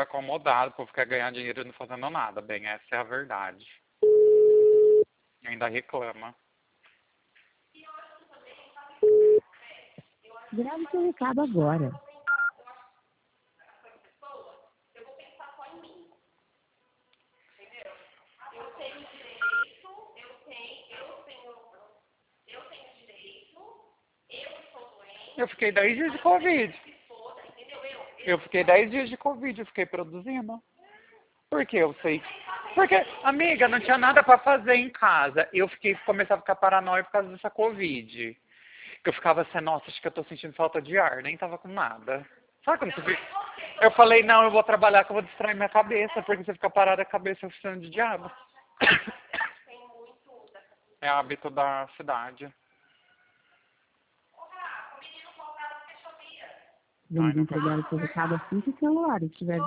acomodado, o povo quer ganhar dinheiro e não fazendo nada. Bem, essa é a verdade. E ainda reclama. Grave seu recado agora. Eu fiquei 10 dias de Covid. Eu fiquei 10 dias de Covid, eu fiquei produzindo. Porque eu sei. Porque, amiga, não tinha nada pra fazer em casa. Comecei a ficar paranoico por causa dessa Covid. Que eu ficava assim, nossa, acho que eu tô sentindo falta de ar, nem tava com nada. Sabe quando você fica... Eu falei, não, eu vou trabalhar que eu vou distrair minha cabeça, porque você fica parada a cabeça funcionando de diabo. É hábito da cidade. Vamos entregar o seu recado assim que o celular estiver